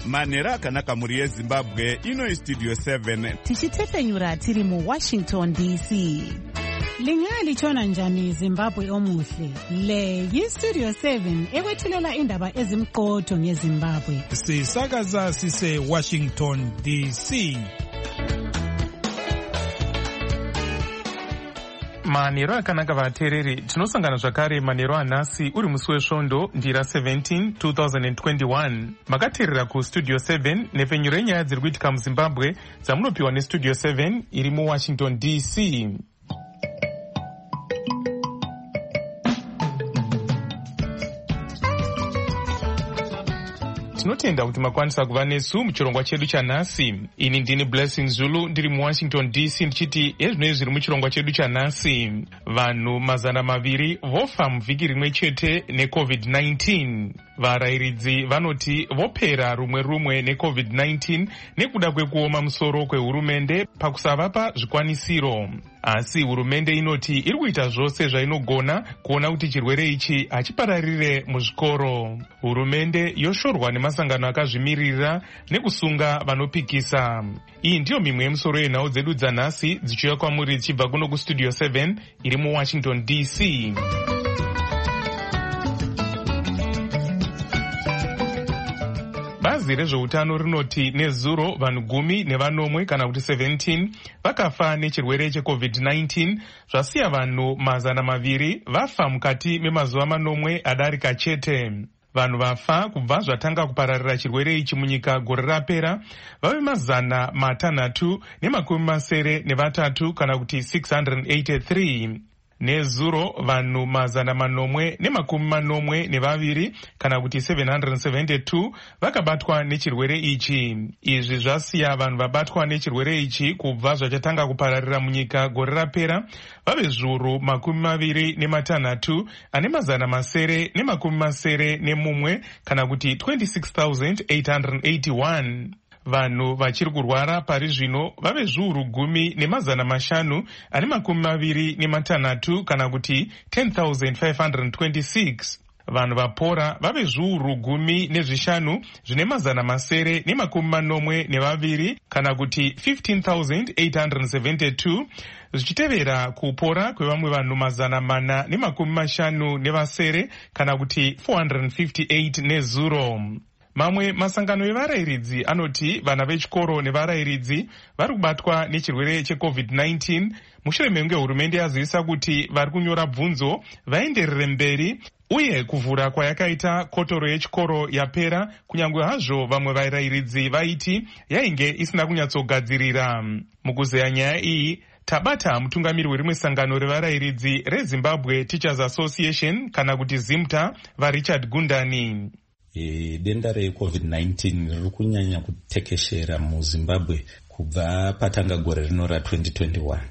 manhero akanaka mhuri yezimbabwe. Ino Studio 7 tichitefenyura tiri muWashington DC. Lingalitshona njani Zimbabwe omuhle? Le yiStudio 7 ekwethulela indaba ezimqotho ngeZimbabwe. Sisakaza sise Washington DC. Manhero akanaka vateereri, tinosangana zvakare manhero anhasi uri musi wesvondo ndira 17 2021. Makateerera kuStudio 7 nepfenyuro yenyaya dziri kuitika muZimbabwe dzamunopiwa neStudio 7 iri muWashington DC. Tinotenda kuti makwanisa kuva nesu muchirongwa chedu chanhasi. Ini ndini Blessing Zulu ndiri muWashington DC ndichiti ezvinoi zviri muchirongwa chedu chanhasi. Vanhu 200 vofa muvhiki rimwe chete neCovid-19. Varayiridzi vanoti vopera rumwe neCovid-19 nekuda kwekuoma musoro kwehurumende pakusavapa zvikwanisiro. Asi hurumende inoti iri kuita zvose zvainogona kuona kuti chirwere ichi hachipararire muzvikoro. Hurumende yoshorwa nemasangano akazvimirira nekusunga vanopikisa. Iyi ndiyo mimwe yemusoro yenhau dzedu dzanhasi dzichiuya kwamuri dzichibva kuno kuStudio 7 iri muWashington DC. Bazi rezveutano rinoti nezuro vanhu 10 kana kuti 17 vakafa nechirwere cheCovid-19, zvasiya vanhu 200 vafa mukati memazuva 9 adarika chete. Vanhu vafa kubva zvatanga kupararira chirwere ichi munyika gore rapera vave 383 kana kuti 683. Nezuro vanhu 842 kana kuti 772 vakabatwa nechirwere ichi. Izvi zvasiya vanhu vabatwa nechirwere ichi kubva zvachatanga kupararira munyika gore rapera vave 26 ane 991 kana kuti 26,881. Vanhu vachiri kurwara pari zvino vave 10,500 ane 26 kana kuti 10,526. Vanhu vapora vave 10,500 zvine 942 kana kuti 15,872, zvichitevera kupora kwevamwe vanhu 450 kana kuti 458 nezuro. Mamwe masangano evarayiridzi anoti vana vechikoro nevarayiridzi vari kubatwa nechirwere cheCovid-19 mushure mekunge hurumende yazivisa kuti vari kunyora bvunzo vaenderere mberi uye kuvhura kwayakaita kotoro yechikoro yapera, kunyange hazvo vamwe varayiridzi vaiti yainge isina kunyatsogadzirira. Mukuzeya nyaya iyi tabata mutungamiri werimwe sangano revarayiridzi reZimbabwe Teachers Association kana kuti ZIMTA vaRichard Gundani. Denda reCovid-19 riri kunyanya kutekeshera muZimbabwe kubva patanga gore rino ra2021.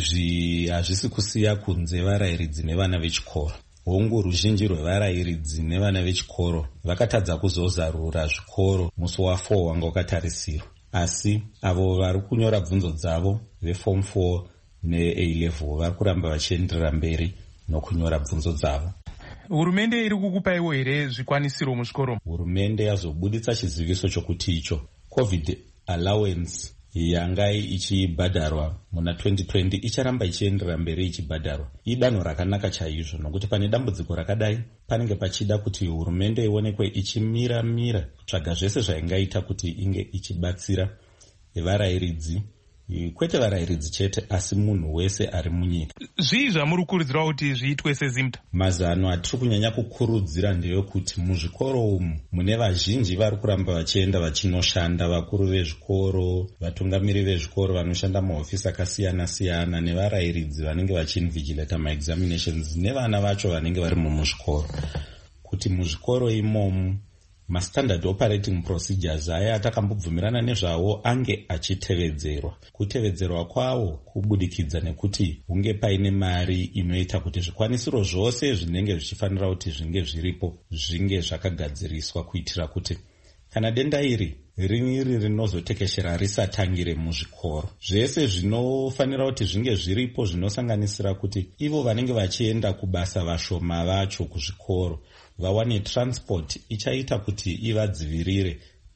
Izvi hazvisi kusiya kunze varayiridzi nevana vechikoro. Hongu ruzhinji rwevarayiridzi nevana vechikoro vakatadza kuzozarura zvikoro musi wa4 wanga wakatarisirwa. Asi avo vari kunyora bvunzo dzavo veForm 4 neA-level vari kuramba vachienderera mberi nokunyora bvunzo dzavo. Hurumende iri kukupaiwo here zvikwanisiro muzvikoro? Hurumende yazobuditsa chiziviso chokuti icho COVID allowance yanga ichibhadharwa muna 2020 icharamba ichienderera mberi ichibhadharwa. Idanho rakanaka chaizvo nokuti pane dambudziko rakadai panenge pachida kuti hurumende ionekwe ichimira kutsvaga zvese zvaingaita kuti inge ichibatsira varayiridzi, kwete varayiridzi chete asi munhu wese ari munyika. Zvii zvamuri kukurudzira kuti zviitwe seZIMTA? Mazano atiri kunyanya kukurudzira ndeyekuti muzvikoro umu mune vazhinji vari kuramba vachienda vachinoshanda, vakuru vezvikoro, vatungamiri vezvikoro vanoshanda mahofisi akasiyana-siyana, nevarayiridzi vanenge vachiinvigilata maexaminations, nevana vacho vanenge vari muzvikoro. Kuti muzvikoro imomu mastandard operating procedures aya atakambobvumirana nezvawo ange achitevedzerwa. Kutevedzerwa kwawo kubudikidza nekuti hunge paine mari inoita kuti zvikwanisiro zvose zvinenge zvichifanira kuti zvinge zviripo zvinge zvakagadziriswa, kuitira kuti kana denda iri rinozotekeshera risatangire muzvikoro. Zvese zvinofanira kuti zvinge zviripo, zvinosanganisira kuti ivo vanenge vachienda kubasa vashoma vacho kuzvikoro vawane transport ichaita kuti ivadzivirire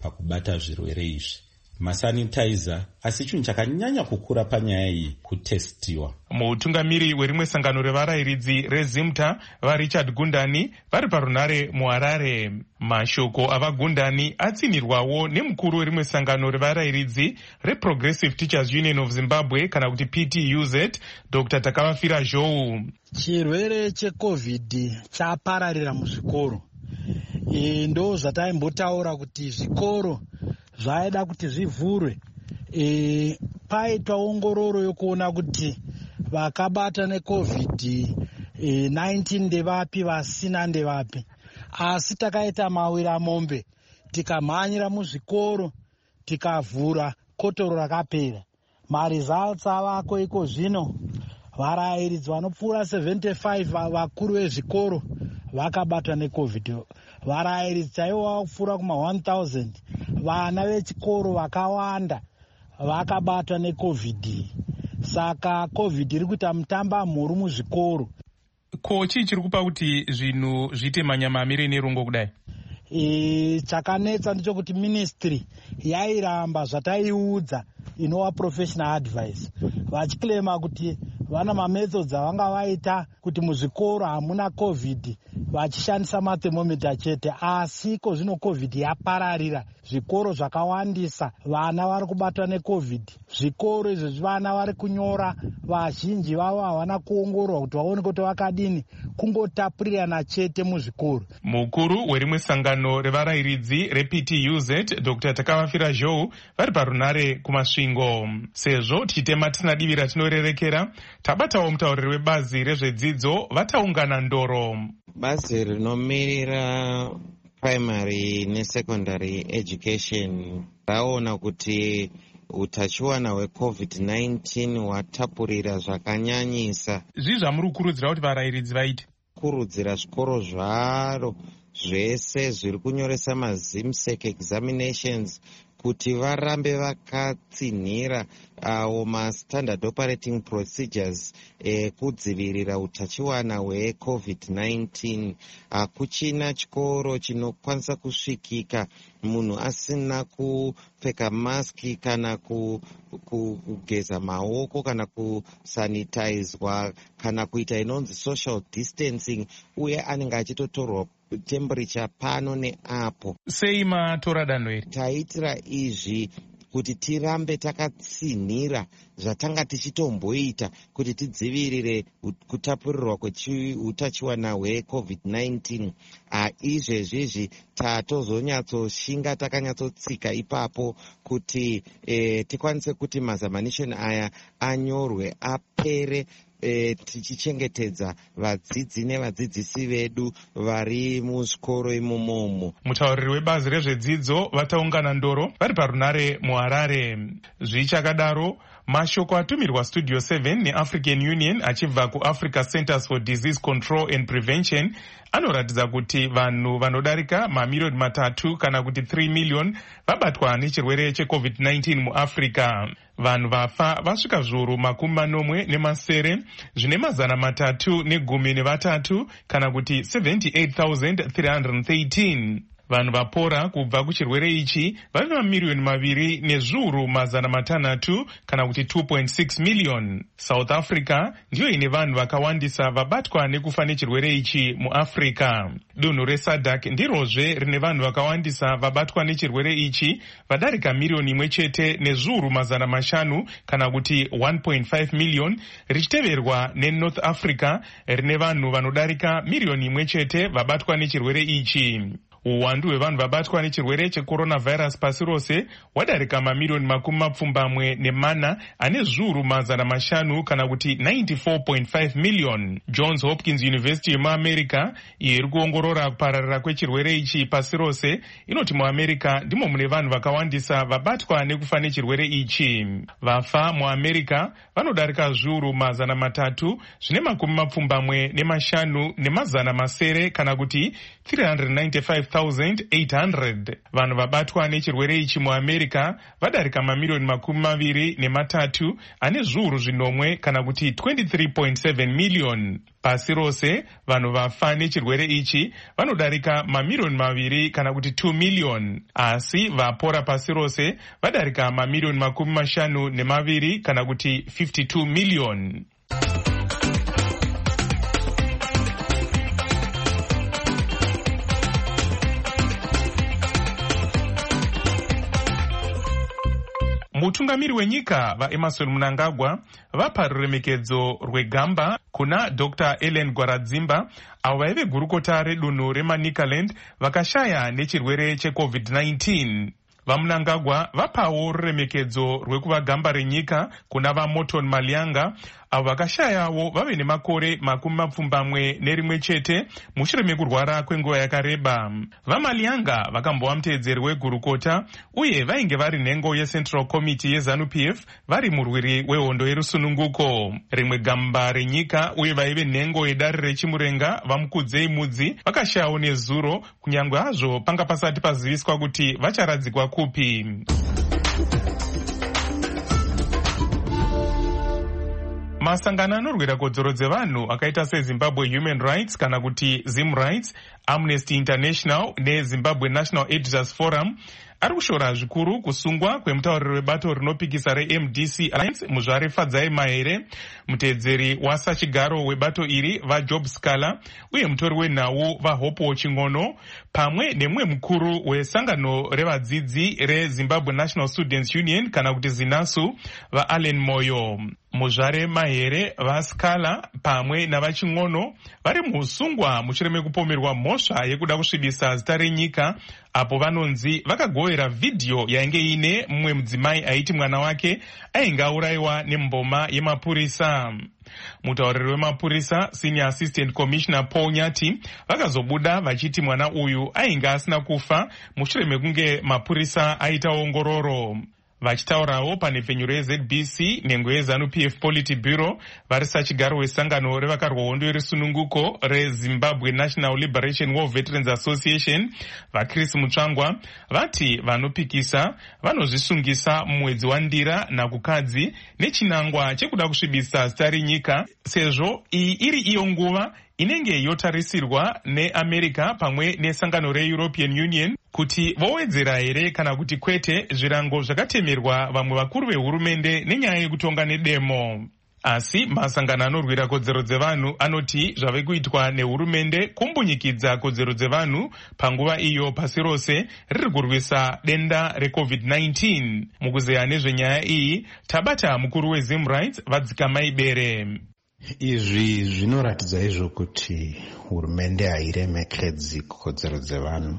pakubata zvirwere izvi. Masanitizer asi chinhu chakanyanya kukura panyaya iyi kutestiwa. Mutungamiri werimwe sangano revarayiridzi rezimta vaRichard Gundani vari parunare muHarare. Mashoko avagundani atsinirwawo nemukuru werimwe sangano revarayiridzi reProgressive Teachers Union of Zimbabwe kana kuti PTUZ, Dr. Takavafira Zhou. Chirwere cheCovid chapararira muzvikoro. Ndo zvataimbotaura kuti zvikoro zvaida kuti zvivhurwe. Paitwa ongororo yokuona kuti vakabata neCovid-19 ndevapi, vasina ndevapi. Asi takaita mawira mombe, tikamhanyira muzvikoro, tikavhura kotoro rakapera. Maresults avako iko zvino, varayiridzi vanopfuura 75 vakuru vezvikoro vakabatwa neCovid. Varayiridzi chaivo vakupfuura kuma 1000 vana vechikoro vakawanda vakabatwa neCovid. Saka Covid iri kuita mutamba mhuru muzvikoro. Ko chii chiri kupa kuti zvinhu zviite manyama amire nerungo kudai? Chakanetsa ndichokuti ministry yairamba zvataiudza inova professional advice, vachiklema kuti vana mamethods avanga vaita kuti muzvikoro hamuna Covid vachishandisa mathermometer chete. Asi ko zvino Covid yapararira, zvikoro zvakawandisa, vana vari kubatwa neCovid. Zvikoro izvi vana vari kunyora, vazhinji vavo havana kuongororwa kuti vaone kuti vakadini, kungotapurirana chete muzvikoro. Mukuru werimwe sangano revarayiridzi rePTUZ, Dr. Takavafira Zhou vari parunare kumasvingo. Sezvo tichitema tisina divi ratinorerekera, tabatawo mutauriri webazi rezvedzidzo vataungana ndoro. Bazi rinomirira primary nesecondary education raona kuti utachiwana hweCovid-19 hwatapurira zvakanyanyisa. Zvii zvamuri kukurudzira kuti varayiridzi vaite? Kurudzira zvikoro zvaro zvese zviri kunyoresa mazimsec examinations kuti varambe vakatsinhira awo mastandard operating procedures kudzivirira utachiwana hweCovid-19. Hakuchina chikoro chinokwanisa kusvikika munhu asina kupfeka maski kana kugeza maoko kana kusanitizwa kana kuita inonzi social distancing, uye anenge achitotorwa temperature pano neapo. Sei matora danho iri? Taitira izvi kuti tirambe takatsinhira zvatanga tichitomboita kuti tidzivirire kutapurirwa kweutachiwana hweCovid-19. Izvezvizvi tatozonyatsoshinga takanyatsotsika ipapo kuti tikwanise kuti mazamanishoni aya anyorwe apere, tichichengetedza vadzidzi nevadzidzisi vedu vari muzvikoro imomomo. Mutauriri webazi rezvedzidzo vataungana ndoro vari parunare muHarare. Zvichakadaro, mashoko atumirwa Studio 7 neAfrican Union achibva kuAfrica Centers for Disease Control and Prevention anoratidza kuti vanhu vanodarika mamiliyoni 3 kana kuti 3 million vabatwa nechirwere cheCovid-19 muAfrica. Vanhu vafa vasvika zviuru 40 zvine 313 kana kuti 78,313. Vanhu vapora kubva kuchirwere ichi vave mamiliyoni 2 nezviuru 600 kana kuti 2.6 million. South Africa ndiyo ine vanhu vakawandisa vabatwa nekufa nechirwere ichi muAfrica. Dunhu reSADC ndirozve rine vanhu vakawandisa vabatwa nechirwere ichi vadarika miliyoni 1 chete nezviuru 500 kana kuti 1.5 million, richiteverwa neNorth Africa rine vanhu vanodarika miliyoni 1 chete vabatwa nechirwere ichi. Uwandu hwevanhu vabatwa nechirwere checoronavirus pasi rose wadarika mamiliyoni 24 ane zviuru 500 kana kuti 94.5 million. Johns Hopkins University yemuAmerica iri kuongorora kupararira kwechirwere ichi pasi rose inoti muAmerica ndimo mune vanhu vakawandisa vabatwa nekufa nechirwere ichi. Vafa muAmerica vanodarika zviuru 300 zvine 75 kana kuti 395 5,800. Vanhu vabatwa nechirwere ichi muAmerica vadarika mamirioni 23 ane zviuru zvinomwe kana kuti 23.7 million. Pasi rose vanhu vafa nechirwere ichi vanodarika mamirioni 2 kana kuti 2 million. Asi vapora pasi rose vadarika mamirioni 52 kana kuti 52 million. Mutungamiri wenyika vaEmerson Mnangagwa vapa ruremekedzo rwegamba kuna Dr. Ellen Gwaradzimba avo vaive gurukota redunhu reManicaland vakashaya nechirwere cheCovid-19. VaMnangagwa vapawo ruremekedzo rwekuva gamba renyika kuna vaMorton Malianga avo vakashayawo vave nemakore 21 chete mushure mekurwara kwenguva yakareba. VaMalianga vakambova muteedzeri wegurukota uye vainge vari nhengo yeCentral Committee yeZANU-PF vari murwiri wehondo yerusununguko. Rimwe gamba renyika uye vaive nhengo yedare rechimurenga vaMukudzei Mudzi vakashayawo nezuro kunyange hazvo panga pasati paziviswa kuti vacharadzikwa kupi. Masangano anorwira kodzero dzevanhu akaita seZimbabwe Human Rights kana kuti Zim Rights, Amnesty International neZimbabwe National Editors Forum ari kushora zvikuru kusungwa kwemutauriri webato rinopikisa reMDC Alliance muzvare Fadzai Mahere, muteedzeri wasachigaro webato iri vaJob Scala uye mutori wenhau vaHopo Chingono pamwe nemumwe mukuru wesangano revadzidzi reZimbabwe National Students Union kana kuti ZINASU vaAllen Moyo. Muzvare Mahere, vaScala pamwe navachingono vari muusungwa mushure mekupomerwa mhosva yekuda kusvibisa zita renyika apo vanonzi vakagovera vhidhiyo yainge ine mumwe mudzimai aiti mwana wake ainge aurayiwa nemboma yemapurisa. Mutauriri wemapurisa Senior Assistant Commissioner Paul Nyati vakazobuda vachiti mwana uyu ainge asina kufa mushure mekunge mapurisa aita ongororo. Vachitaurawo pane venyu reZBC nhengo yeZANU-PF Politburo vari sachigaro wesangano revakarwa hondo yerusununguko reZimbabwe National Liberation War Veterans Association vaChris Mutsvangwa vati vanopikisa vanozvisungisa mumwedzi waNdira nakukadzi nechinangwa chekuda kusvibisa zita renyika sezvo iyi iri iyo nguva inenge yotarisirwa neAmerica pamwe nesangano reEuropean Union kuti vowedzera here kana kuti kwete zvirango zvakatemerwa vamwe vakuru vehurumende nenyaya yekutonga nedemo. Asi masangano anorwira kodzero dzevanhu anoti zvave kuitwa nehurumende kumbunyikidza kodzero dzevanhu panguva iyo pasi rose riri kurwisa denda reCovid-19. Mukuzeya nezvenyaya iyi tabata mukuru weZim Rights Vadzikamai Bere. Izvi zvinoratidza izvo kuti hurumende hairemekedzi kodzero dzevanhu,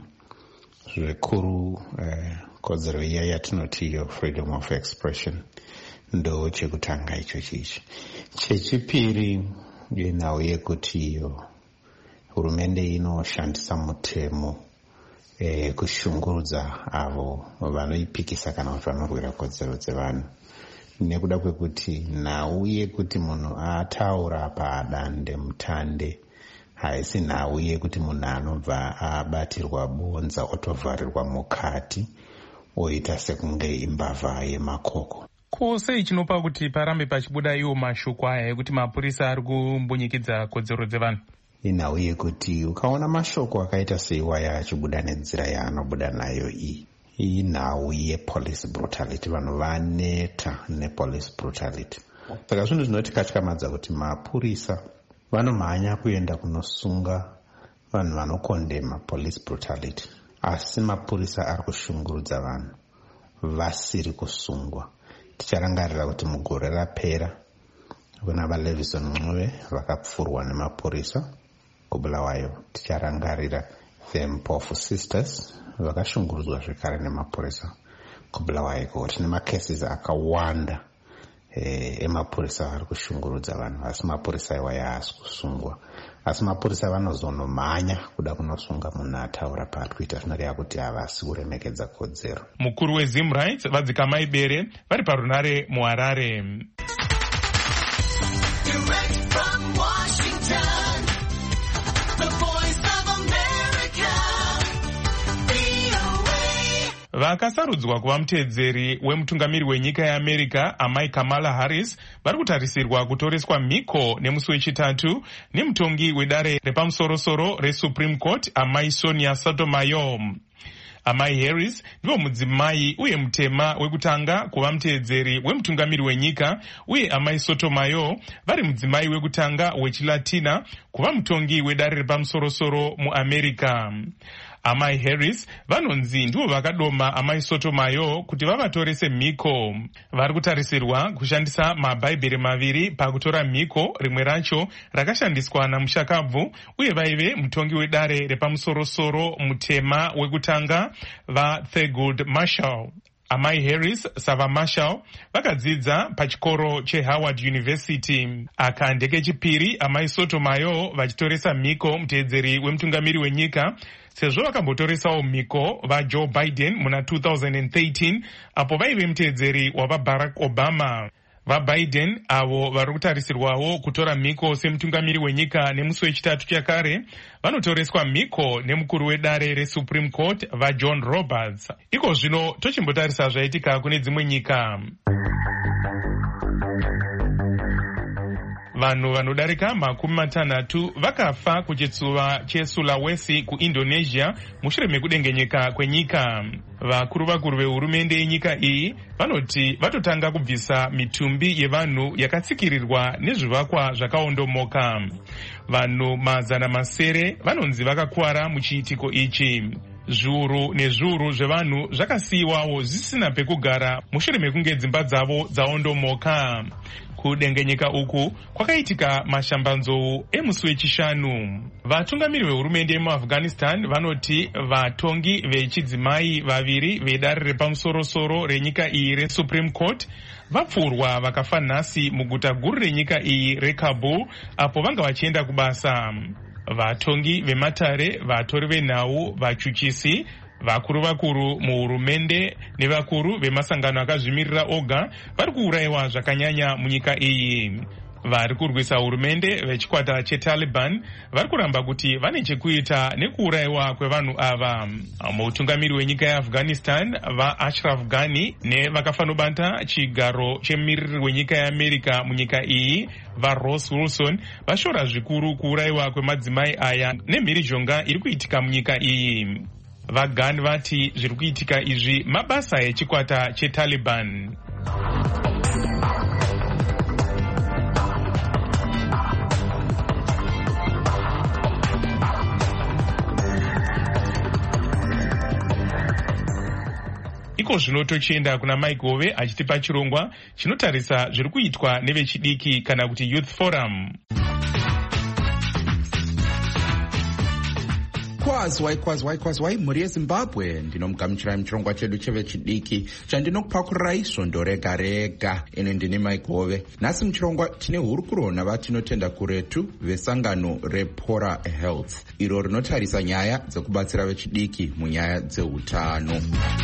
zvikuru kodzero iya yatinoti iyo freedom of expression ndo chekutanga icho chichi. Chechipiri inhau yekuti iyo hurumende inoshandisa mutemo kushungurudza avo vanoipikisa kana kuti vanorwira kodzero dzevanhu, nekuda kwekuti nhau yekuti munhu ataura padande mutande haisi nhau yekuti munhu anobva abatirwa bonza otovharirwa mukati oita sekunge imbavha yemakoko. Sei chinopa kuti parambe pachibuda iwo mashoko aya ekuti mapurisa ari kumbunyikidza kodzero dzevanhu? Inhau yekuti ukaona mashoko akaita seiwaya achibuda nenzira yaanobuda nayo iyi inhau yepolice brutality. Vanhu vaneta nepolice brutality. Saka zvinhu zvinotikatykamadza kuti mapurisa vanomhanya kuenda kunosunga vanhu vanokondema police brutality, asi mapurisa ari kushungurudza vanhu vasiri kusungwa. Ticharangarira kuti mugore rapera kuna vaLevison Ncube vakapfurwa nemapurisa kuBulawayo. Ticharangarira the Mpofu Sisters vakashungurudzwa zvekare nemapurisa kuBulawayo. Kuti nemacases akawanda emapurisa ari kushungurudza vanhu, asi mapurisa iwaya haasi kusungwa. Asi mapurisa vanozonomhanya kuda kunosunga munhu ataura paari kuita zvinoreva kuti havasi kuremekedza kodzero. Mukuru weZim Rights Vadzikamai Bere vari parunare muHarare. Vakasarudzwa kuva muteedzeri wemutungamiri wenyika yeAmerica amai Kamala Harris vari kutarisirwa kutoreswa mhiko nemusi wechitatu nemutongi wedare repamusoro-soro reSupreme Court amai Sonia Sotomayor. Amai Harris ndivo mudzimai uye mutema wekutanga kuva muteedzeri wemutungamiri wenyika, uye amai Sotomayor vari mudzimai wekutanga wechilatina kuva mutongi wedare repamusoro-soro muAmerica. Amai Harris vanonzi ndivo vakadoma amai Sotomayor kuti vavatorese mhiko. Vari kutarisirwa kushandisa mabhaibheri maviri pakutora mhiko, rimwe racho rakashandiswa namushakabvu, uye vaive mutongi wedare repamusoro-soro mutema wekutanga vaThurgood Marshall. Amai Harris savaMarshall vakadzidza pachikoro cheHoward University. Aka ndekechipiri amai Sotomayor vachitoresa mhiko muteedzeri wemutungamiri wenyika, sezvo vakambotoresawo mhiko vaJoe Biden muna 2013 apo vaive muteedzeri wavaBarack Obama. VaBiden avo vari kutarisirwawo kutora mhiko semutungamiri wenyika nemusi wechitatu chakare vanotoreswa mhiko nemukuru wedare reSupreme Court vaJohn Roberts. Iko zvino tochimbotarisa zvaitika kune dzimwe nyika. Vanhu vanodarika 60 vakafa kuchitsuva cheSulawesi kuIndonesia mushure mekudengenyeka kwenyika. Vakuru vehurumende yenyika iyi vanoti vatotanga kubvisa mitumbi yevanhu yakatsikirirwa nezvivakwa zvakaondomoka. Vanhu 700 vanonzi vakakuwara muchiitiko ichi. Zviuru nezviuru zvevanhu zvakasiyiwawo zvisina pekugara mushure mekunge dzimba dzavo dzaondomoka. Kudengenyeka uku kwakaitika mashambanzou emusi wechishanu. Vatungamiri vehurumende yemuAfghanistan vanoti vatongi vechidzimai vaviri vedare repamusoro-soro renyika iyi reSupreme Court vapfurwa vakafa nhasi muguta guru renyika iyi reKabul apo vanga vachienda kubasa. Vatongi vematare, vatori venhau, vachuchisi, vakuru muhurumende nevakuru vemasangano akazvimirira oga vari kuurayiwa zvakanyanya munyika iyi. Vari kurwisa hurumende vechikwata cheTaliban vari kuramba kuti vane chekuita nekuurayiwa kwevanhu ava. Mutungamiri wenyika yeAfghanistan vaAshraf Ghani nevakafanobata chigaro chemumiriri wenyika yeAmerica munyika iyi vaRoss Wilson vashora zvikuru kuurayiwa kwemadzimai aya nemhirizhonga iri kuitika munyika iyi. VaGhani vati zviri kuitika izvi mabasa echikwata cheTaliban. Iko zvino tochienda kuna Mike Hove achitipa chirongwa chinotarisa zviri kuitwa nevechidiki kana kuti Youth Forum. Kwazwai mhuri yeZimbabwe, ndinomugamuchirai muchirongwa chedu chevechidiki chandinokupakurirai svondo rega rega. Ine ndini Mike Hove. Nhasi muchirongwa tine hurukuro navatinotenda kuretu vesangano rePora Health, iro rinotarisa nyaya dzekubatsira vechidiki munyaya dzeutano.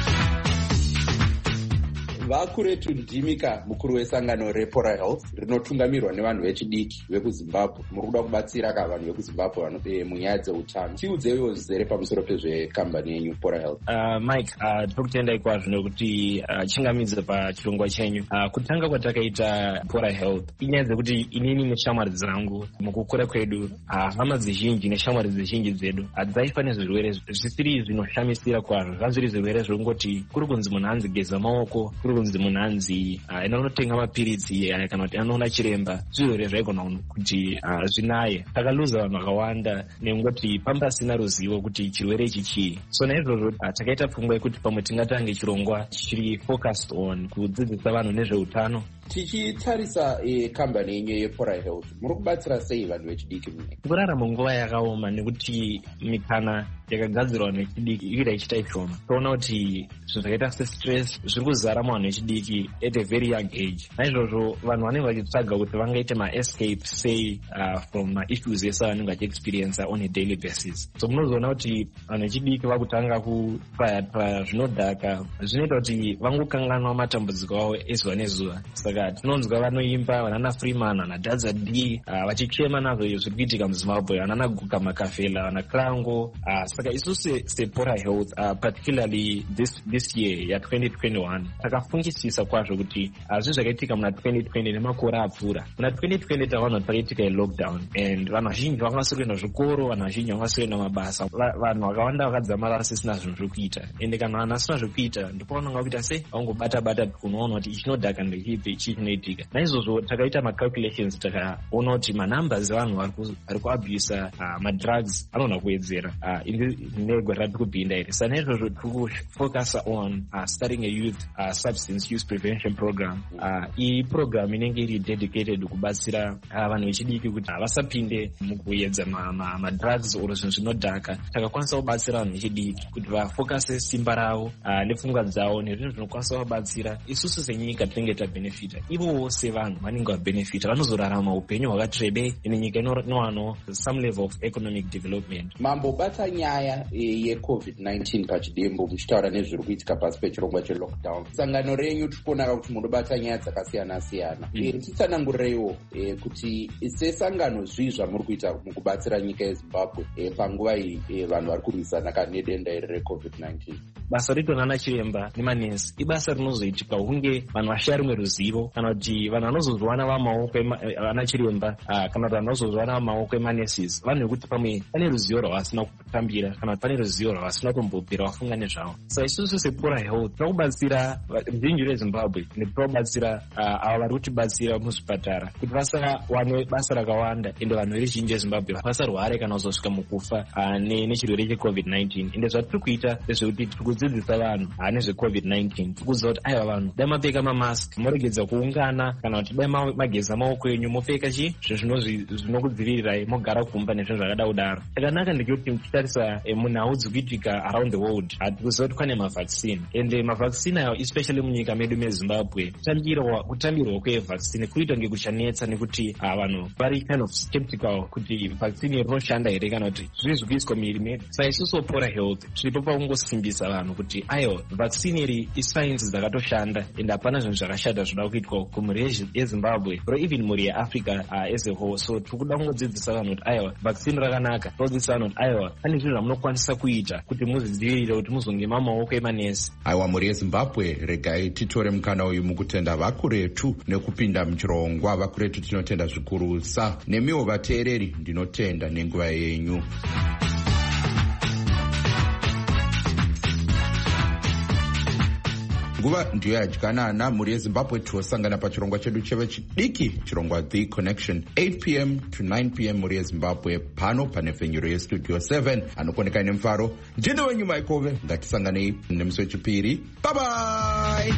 Vakuretu ndimika mukuru wesangano rePora Health rinotungamirwa nevanhu vechidiki vekuZimbabwe. Muri kuda kubatsira ka vanhu vekuZimbabwe vanobe munyaya dzeutano. Tiudzewo zere pamusoro pezvekambani yenyu Pora Health. Mike, tiri kutendai kwazvo nekuti chingamidza pachirongwa chenyu. Kutanga kwatakaita Pora Health inyaya dzekuti inini neshamwari dzangu mukukura kwedu, hama dzizhinji neshamwari dzizhinji dzedu dzaifa nezvirwere zvisiri zvinoshamisira kwazvo. Zvazviri zvirwere zvekungoti kuri kunzi munhu anzi geza maoko, kuri kunzi munhu anzi anotenga mapiritsi kana kuti anoona chiremba. Zvirwere zvaigona kuti zvinaye. Takaluza vanhu vakawanda nekungoti pamba pasina ruzivo kuti chirwere ichi chii. So naizvozvo takaita pfungwa yekuti pamwe tingatange chirongwa chiri focused on kudzidzisa vanhu nezveutano. Tichitarisa kambani yenyu yePora Health, muri kubatsira sei vanhu vechidiki munyika? Kurarama nguva yakaoma nekuti mikana yakagadzirwa nechidiki ikuita ichita ishoma. Toona kuti zvinhu zvakaita sestress zviri kuzara muvanhu vechidiki at a very young age. Naizvozvo vanhu vanenge vachitsvaga kuti vangaite maescape sei from issues ese vanenge vachiexperience on a daily basis. So munozoona kuti vanhu vechidiki vakutanga kupaya zvinodhaka zvinoita kuti vangokanganwa matambudziko avo ezuva nezuva. Saka tinonzwa vanoimba vanana Freeman, vana Dadza D vachichema nazvo izvo zviri kuitika muZimbabwe, vanana Guka Makafela, vana Krango, saka isusu sepora health particularly this year ya 2021 takafungisisa kwazvo kuti zvinhu zvakaitika muna 2020 nemakore apfuura. Muna 2020 tavanhu pakaitika lockdown and vanhu vazhinji vakavasa kuenda zvikoro, vanhu vazhinji vakavasa kuenda mabasa, vanhu vakawanda vakadzamara vasisina zvinhu zvekuita. Ende kana vanhu vasina zvekuita ndipo vanonga kuita sei vangobata kunoona kuti ichi chinodhaka ndechipi ichi chinoitika. Naizvozvo takaita macalculations takaona kuti manumbers evanhu vari kuabusa madrugs anogona kuwedzera nego ratiri kupinda iri. Saka naizvozvo tiri kufocus on starting a youth substance use prevention program. Iyi program inenge iri dedicated kubatsira vanhu vechidiki kuti vasapinde mukuedza madrugs or zvinhu zvinodhaka. Takakwanisa kubatsira vanhu vechidiki kuti vafokase simba ravo nepfungwa dzavo nezvinhu zvinokwanisa kubatsira isusu senyika tinenge tabenefita. Ivowo sevanhu vanenge vabenefita, vanozorarama upenyu hwakati rebei ine nyika inowanawo some level of economic development. Mambobata nyaya yeCovid-19 pachidembo muchitaura nezviri kuitika pasi pechirongwa chelockdown. Sangano renyu tikuonaka kuti munobata nyaya dzakasiyana-siyana. Titsanangureiwo kuti sesangano zvii zvamuri kuita mukubatsira nyika yeZimbabwe panguva iyi vanhu vari kurwisana nedenda iri reCovid-19. Basa ritonana chiremba nemanesi ibasa rinozoitika hunge vanhu vashaya rimwe ruzivo, kana kuti vanhu vanozozwana vamaoko ana chiremba kana kuti vanhu vanozozwana vamaoko emanesis, vanhu vekuti pamwe pane ruzivo rwavasina kutambira kana kuti pane ruzivo rwavasina kumbobvira vafunga nezvavo. Saka isusu sepora health tinokubatsira ruzhinji rweZimbabwe nekubatsira ava vari kutibatsira muzvipatara kuti vasawane basa rakawanda ende vanhu veruzhinji veZimbabwe vasarware kana kuzosvika mukufa nechirwere cheCovid-19. Ende zvatiri kuita ndezvekuti tiri kudzidzisa vanhu nezveCovid-19. Tiri kuziva kuti aiwa vanhu dai mapfeka mamask, moregedza kuungana, kana kuti dai mageza maoko enyu, mopfeka zvinokudzivirirai, mogara kumba nezvinhu zvakada kudaro. Chakanaka ndechekuti tichitarisa munhau dzikuitika around the world tiri kuziva kuti kwane mavaccine ende mavaccine ayo especially munyika medu meZimbabwe kutambirwa kwevaccine kuita kunge kuchanetsa nekuti vanhu vari kind of skeptical kuti vaccine rinoshanda here kana kuti zviri kuiswa muviri medu. Saka isusu Pora Health tiripo pakungosimbisa vanhu kuti ayo vaccine iri isainzi dzakatoshanda ende hapana zvinhu zvakashata zvinoda kuitwa kumhuri yeZimbabwe or even mhuri yeAfrica as a whole. So tiri kuda kungodzidzisa vanhu kuti ayo vaccine rakanaka, todzidzisa vanhu kuti ayo pane zvinhu zvamunokwanisa kuita kuti muzvidzivirire kuti muzonge mamaoko emanesi. Aiwa mhuri yeZimbabwe, regai titore mukana uyu mukutenda vakuretu nekupinda muchirongwa. Vakuretu tinotenda zvikurusa, nemiwo vateereri ndinotenda nenguva yenyu. Nguva ndiyo yadyanana. Mhuri yeZimbabwe tinosangana pachirongwa chedu chevechidiki, chirongwa The Connection, 8 p.m. to 9 p.m. mhuri yeZimbabwe pano pane fenjero yestudio 7 anokoneka nemufaro. Ndine wenyu Maikove, ngatisanganei nemusi wechipiri. Bye bye.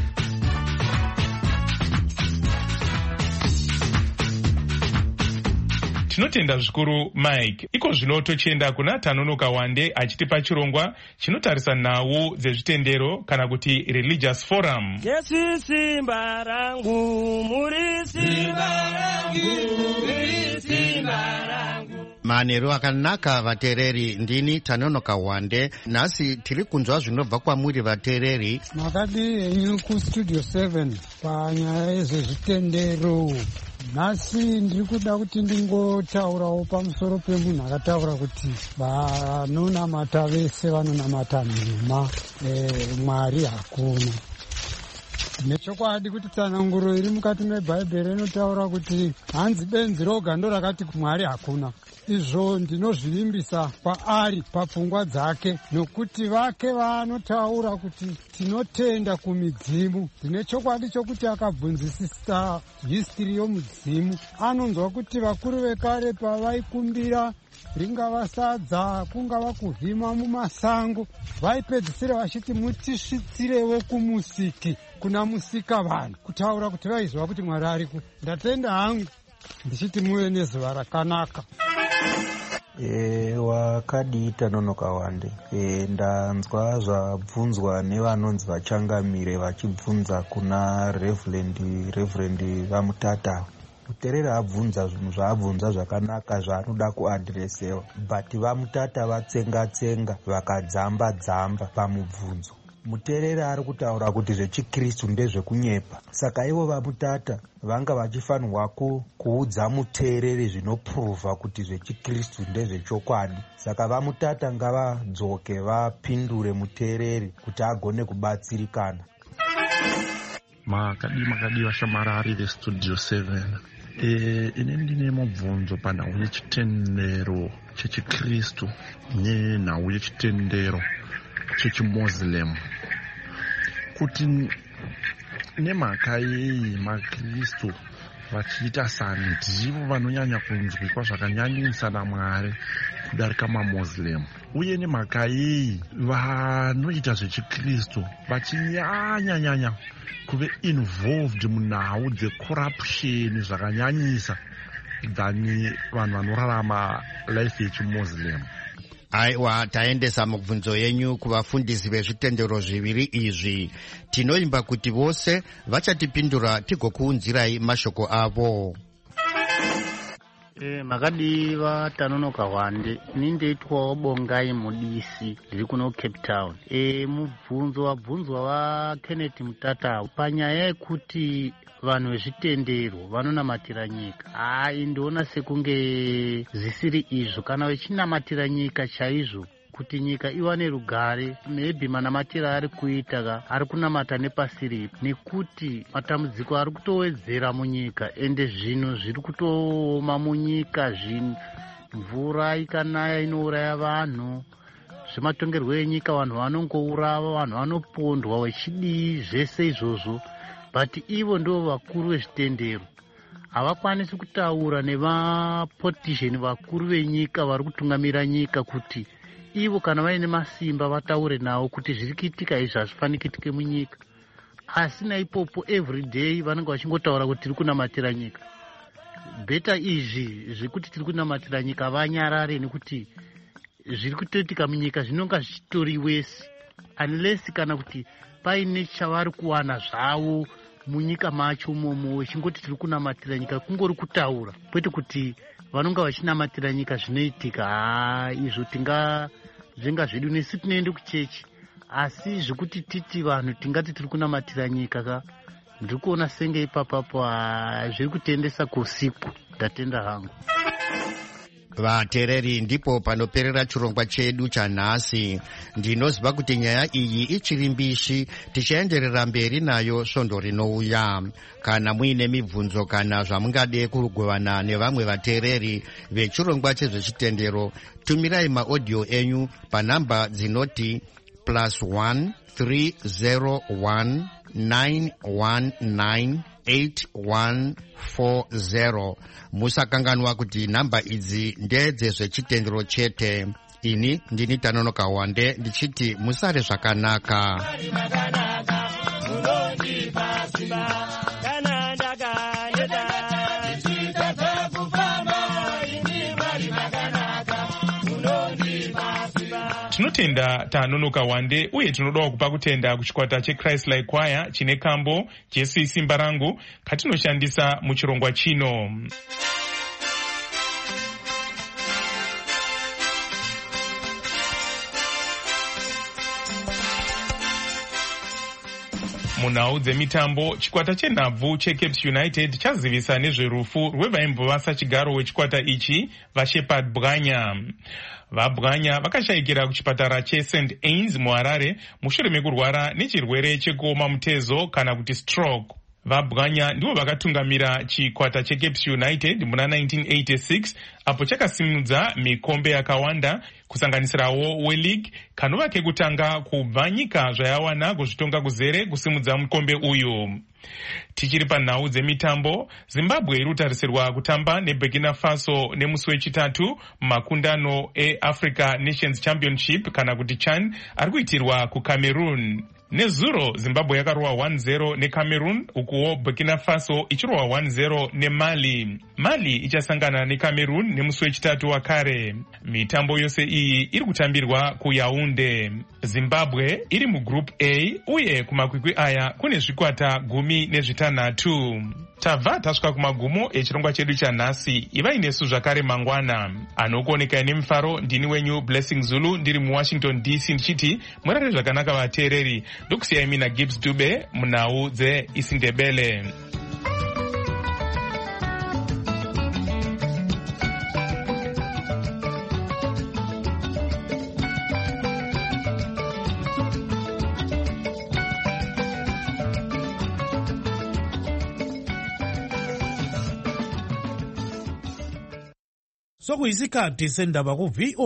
Tinotenda zvikuru Mike. Iko zvino tochienda kuna Tanonoka Wande achitipa chirongwa chinotarisa nhau dzezvitendero kana kuti religious forum. Yesu simba rangu, muri simba rangu, muri simba rangu. Manheru akanaka vateereri, ndini Tanonoka Wande. Nhasi tiri kunzwa zvinobva kwamuri vateereri. Makadi henyu kustudio 7 panyaya yezvezvitendero. Nhasi ndiri kuda kuti ndingotaurawo pamusoro pemunhu akataura kuti vanonamata vese vanonamata nhema, Mwari hakuna. Nechokwadi kuti tsananguro iri mukati mebhaibheri inotaura kuti hanzi benzi roga ndo rakati Mwari hakuna. Izvo ndinozvivimbisa paari papfungwa dzake, nokuti vake vanotaura kuti tinotenda kumidzimu. Ndine chokwadi chokuti akabvunzisisa history yomudzimu, anonzwa kuti vakuru vekare pavaikumbira ringava sadza, kungava kuvhima mumasango, vaipedzisira vachiti mutisvitsirewo kumusiki, kuna musika vanhu, kutaura kuti vaizwa kuti Mwari ariko. Ndatenda hangu ndichiti muve nezuva rakanaka. Wakadi Tanonoka Wande, ndanzwa zvabvunzwa nevanonzi vachangamire vachibvunza kuna Reverend Vamutata. Muteereri abvunza zvinhu zvaabvunza zvakanaka zvaanoda kuadhiresewa, but Vamutata vatsenga-tsenga vakadzamba-dzamba pamubvunzo. muterere ari kutaura kuti zvechikristu ndezvekunyepa. Saka ivo vamutata vanga vachifanirwa kuudza muterere zvinopuruvha kuti zvechikristu ndezvechokwadi. Saka vamutata ngavadzoke vapindure muterere kuti agone kubatsirikana. makadi vashamarari vestudio 7. Ine ndine mubvunzo panhau yechitendero chechikristu nenhau yechitendero chechimoslem, kuti nemhaka yeyi makristu vachiita sandivo vanonyanya kunzwikwa zvakanyanyisa naMwari kudarika mamoslem, uye nemhaka yeyi vanoita zvechikristu vachinyanya kuve involved munhau dzecorruption zvakanyanyisa than vanhu vanorarama life yechimoslem. Aiwa, taendesa mubvunzo yenyu kuvafundisi vezvitendero zviviri izvi. Tinoimba kuti vose vachatipindura tigokuunzirai mashoko avo. Makadiva Tanonoka Wande, nindeitwawo Bongai Mudisi ndiri kuno Cape Town. Mubvunzo wabvunzwa wa Kenneth Mutata panyaya yekuti vanhu vezvitendero vanonamatira nyika. Ndoona sekunge zvisiri izvo, kana vachinamatira nyika chaizvo kuti nyika iwane rugare, maybe manamatira ari kuita ari kunamata nepasi ripi, nekuti matambudziko ari kutowedzera munyika ende zvinhu zviri kutooma munyika. Zvinhu mvura ikanaya inouraya vanhu, zvematongerwo enyika vanhu vanongourava, vanhu vanopondwa wechidii, zvese izvozvo. But ivo ndo vakuru vezvitendero havakwanisi kutaura nevapolitician vakuru venyika vari kutungamira nyika kuti ivo kana vaine masimba vataure nawo kuti zviri kuitika izvi hazvifani kuitike munyika. Asi naipopo everyday vanenge vachingotaura kuti tiri kunamatira nyika. Beta izvi zvekuti tiri kunamatira nyika vanyarare, nekuti zviri kutoitika munyika zvinonga zvichitori wese, unless kana kuti paine chavari kuwana zvavo munyika macho momo vechingoti tiri kunamatira nyika, kungori kutaura kwete kuti vanonga vachinamatira nyika zvinoitika. Izvo zvenga zvedu nesu tinoende kuchechi, asi zvekuti titi vanhu tingati tiri kunamatira nyika ndiri kuona senge ipapapo zviri kutendesa kusiku. Ndatenda hangu. Vateereri, ndipo panoperera chirongwa chedu chanhasi. Ndinoziva kuti nyaya iyi ichiri mbishi, tichaenderera mberi nayo svondo rinouya. Kana muine mibvunzo kana zvamungade kugovana nevamwe vateereri vechirongwa chezvechitendero, tumirai maaudio enyu panhamba dzinoti +1 301 919 8140. Musakanganwa kuti namba idzi ndedzezvechitendero chete. Ini ndini Tanonoka Wande ndichiti musare zvakanaka. Tinotenda Tanonoka Wande, uye tinodawo kupa kutenda kuchikwata cheChrist Like Choir chine kambo Jesu isimba rangu katinoshandisa muchirongwa chino. Munhau dzemitambo, chikwata chenhabvu cheCapes United chazivisa nezverufu rwevaimbovasa chigaro wechikwata ichi vaShepard Bwanya. VaBwanya vakashayikira kuchipatara cheSt Anne's muHarare mushure mekurwara nechirwere chekuoma mutezo kana kuti stroke. VaBwanya ndivo vakatungamira chikwata cheCapes United muna 1986 apo chakasimudza mikombe yakawanda kusanganisirawo weLeague, kanova kekutanga kubva nyika zvayawana kuzvitonga kuzere kusimudza mukombe uyu. Tichiri panhau dzemitambo, Zimbabwe iri kutarisirwa kutamba neBurkina Faso nemusi wechitatu mumakundano eAfrica Nations Championship kana kuti CHAN ari kuitirwa kuCameroon. Nezuro Zimbabwe yakarwa 1-0 neCameroon, ukuwo Burkina Faso ichirwa 1-0 neMali. Mali ichasangana neCameroon nemusi wechitatu wakare. Mitambo yose iyi iri kutambirwa kuYaounde. Zimbabwe iri mugroup A uye kumakwikwi aya kune zvikwata 16. tabva tasvika kumagumo echirongwa chedu chanhasi. ivai nesu zvakare mangwana. Anokuoneka nemufaro ndini wenyu Blessing Zulu ndiri muWashington DC ndichiti murare zvakanaka vateereri. Ndokusiyai mina Gibbs Dube munhau dzeIsindebele. Sokuyisikhathi sendaba ku